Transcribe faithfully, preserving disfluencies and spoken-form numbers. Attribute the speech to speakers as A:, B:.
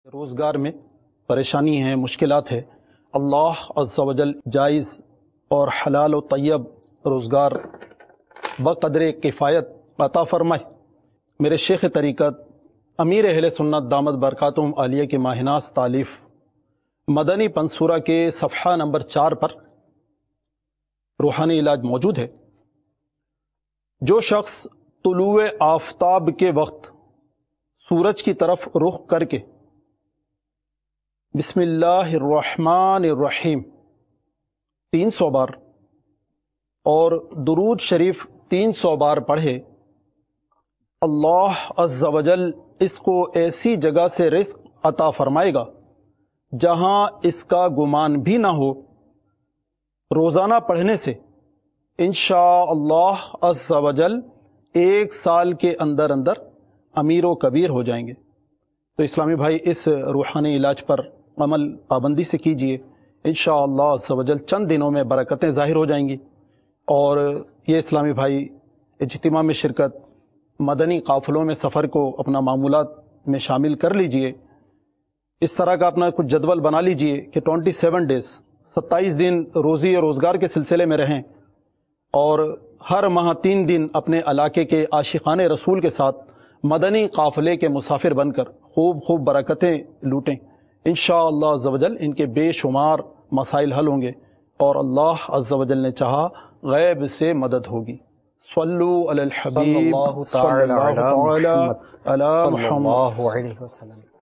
A: روزگار میں پریشانی ہے، مشکلات ہے، اللہ عز و جل جائز اور حلال و طیب روزگار بقدر کفایت عطا فرمائے۔ میرے شیخ طریقت امیر اہل سنت دامت برکاتہم عالیہ کے ماہناز تالیف مدنی پنصورہ کے صفحہ نمبر چار پر روحانی علاج موجود ہے۔ جو شخص طلوع آفتاب کے وقت سورج کی طرف رخ کر کے بسم اللہ الرحمن الرحیم تین سو بار اور درود شریف تین سو بار پڑھے، اللہ عز و جل اس کو ایسی جگہ سے رزق عطا فرمائے گا جہاں اس کا گمان بھی نہ ہو۔ روزانہ پڑھنے سے انشاءاللہ عز و جل ایک سال کے اندر اندر امیر و کبیر ہو جائیں گے۔ تو اسلامی بھائی اس روحانی علاج پر عمل پابندی سے کیجئے، انشاءاللہ عز و جل چند دنوں میں برکتیں ظاہر ہو جائیں گی۔ اور یہ اسلامی بھائی اجتماع میں شرکت، مدنی قافلوں میں سفر کو اپنا معمولات میں شامل کر لیجئے۔ اس طرح کا اپنا کچھ جدول بنا لیجئے کہ ٹوئنٹی سیون ڈیز ستائیس دن روزی اور روزگار کے سلسلے میں رہیں، اور ہر ماہ تین دن اپنے علاقے کے عاشقان رسول کے ساتھ مدنی قافلے کے مسافر بن کر خوب خوب برکتیں لوٹیں۔ انشاءاللہ عز و جل ان کے بے شمار مسائل حل ہوں گے، اور اللہ عز و جل نے چاہا غیب سے مدد ہوگی۔ صلو علی الحبیب صلی اللہ تعالی علی محمد۔